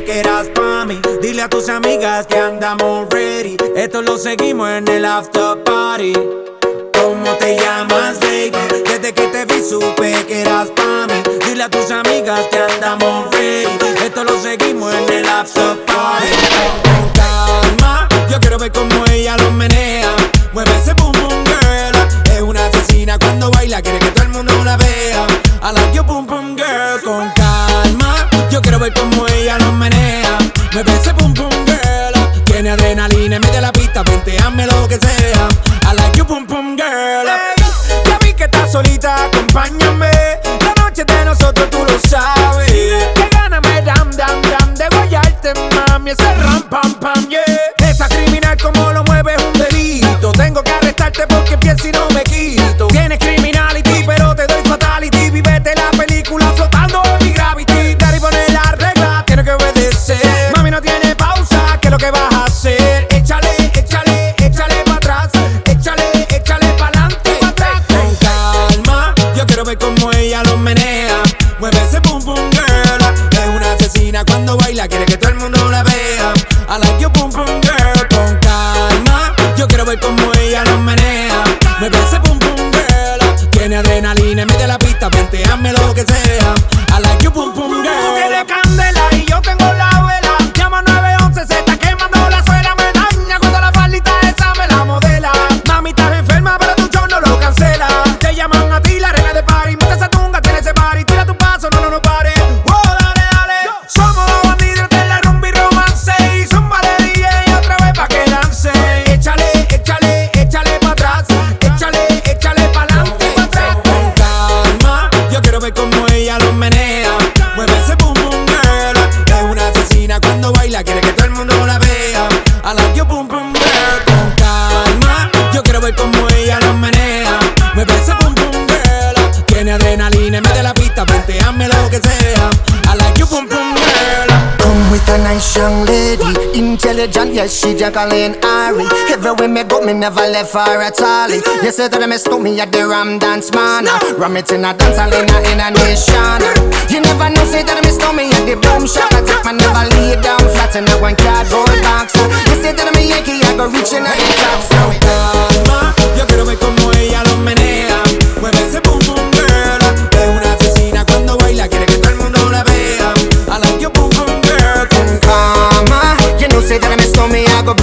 que eras pa' mí. Dile a tus amigas que andamos ready. Esto lo seguimos en el after party. ¿Cómo te llamas, baby? Desde que te vi supe que eras pa' mí. Dile a tus amigas que andamos ready. Esto lo seguimos en el after party. Con calma, yo quiero ver cómo ella lo menea. Mueve ese boom boom girl. Es una asesina cuando baila, quiere que todo el mundo la vea. I like your boom boom girl. Con calma, yo quiero ver cómo ella lo menea. Mueve ese boom boom girl. Tiene adrenalina, mete la pista, vente, hazme lo que sea. I like your boom boom girl. Hey, ya vi que estás solita, acompáñame. La noche de nosotros tú lo sabes. Que gana me dam de guayarte, mami. Ese ram pam pam, yeah. Esa criminal como lo mueve es un delito. Tengo que arrestarte porque pienso y no me quito. Tienes criminality, pero te doy fatality. Vivete la película flotando en mi gravity. Daddy pone la regla, tiene que obedecer. Mami no tiene pausa, ¿qué es lo que vas a hacer? Échale, échale, échale pa' atrás. Échale, échale pa'lante y pa' atrás. Con calma, yo quiero ver cómo ella lo menea. Mueve ese boom boom girl. Es una asesina cuando baila, quiere que todo el mundo la vea. I like your boom boom girl. Con calma, yo quiero ver cómo ella lo menea. Mueve ese boom boom girl. Tiene adrenalina, mete la pista, vente, hazme lo que sea. I like your boom boom girl. Tú tienes candela y yo tengo la vela. Llama 911, se está quemando la suela. Me daña cuando la faldita esa me la modela. Mami, estás enferma, pero tu show no lo cancela. Te llaman a ti la reina de party. Mete esa tunga, tiene ese party. Tira tu paso, no pare. Oh, dale, dale. Somos los bandidos de la rumba y romance. Y zumba de DJ otra vez pa' que dance. Échale, échale, échale pa' atrás. Échale, échale pa'lante y pa' atrás. Con calma, yo quiero ver cómo ella lo menea. Mueve ese boom boom girl. Es una asesina cuando baila, quiere que todo el mundo la vea. I like your boom boom girl. Con calma, yo quiero ver cómo ella lo menea. Mueve ese boom boom girl. Tiene adrenalina, mete la pista, vente, hazme lo que sea. I like your boom boom girl. Come with a nice young lady, intelligent, yes, she Jacqueline Ari. Everywhere me go, me never left her at all. You say that me stole me at the Ram Dance Man. Ram it in a dance hall in a nation. You never know, say that me stole me at the Boom Shop. I take my never lay down flat in a one cardboard box. You say that me Yankee, I go reaching at the top. So calma, yo quiero ver cómo ella lo menea. Mueve ese boom boom girl. Es una asesina cuando baila, quiere que todo el mundo la vea. I like your boom boom girl. calma, you know say that me stole me, I go